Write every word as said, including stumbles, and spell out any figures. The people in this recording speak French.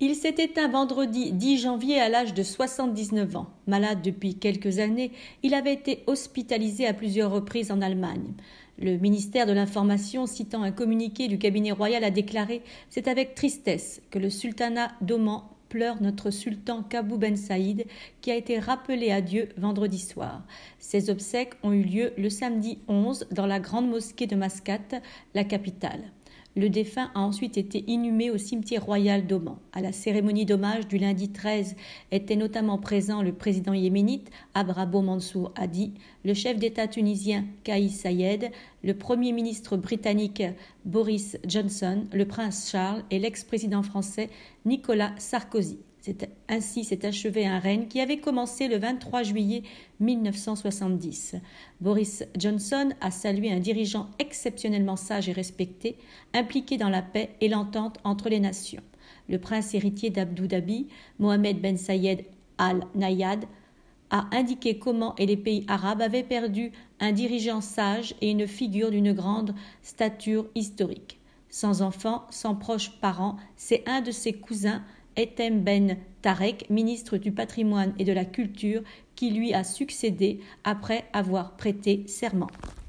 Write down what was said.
Il s'est éteint vendredi dix janvier à l'âge de soixante-dix-neuf ans. Malade depuis quelques années, il avait été hospitalisé à plusieurs reprises en Allemagne. Le ministère de l'Information, citant un communiqué du cabinet royal, a déclaré « C'est avec tristesse que le sultanat d'Oman pleure notre sultan Qaboos Ben Saïd qui a été rappelé à Dieu vendredi soir. Ses obsèques ont eu lieu le samedi onze dans la grande mosquée de Mascate, la capitale. Le défunt a ensuite été inhumé au cimetière royal d'Oman. À la cérémonie d'hommage du lundi treize étaient notamment présents le président yéménite Abrabo Mansour Hadi, le chef d'État tunisien Kais Saied, le premier ministre britannique Boris Johnson, le prince Charles et l'ex-président français Nicolas Sarkozy. C'est, ainsi s'est achevé un règne qui avait commencé le vingt-trois juillet mille neuf cent soixante-dix. Boris Johnson a salué un dirigeant exceptionnellement sage et respecté, impliqué dans la paix et l'entente entre les nations. Le prince héritier d'Abu Dhabi, Mohammed Ben Sayed Al Nahyan, a indiqué comment et les pays arabes avaient perdu un dirigeant sage et une figure d'une grande stature historique. Sans enfants, sans proches parents, c'est un de ses cousins, Ethem Ben Tarek, ministre du patrimoine et de la culture, qui lui a succédé après avoir prêté serment.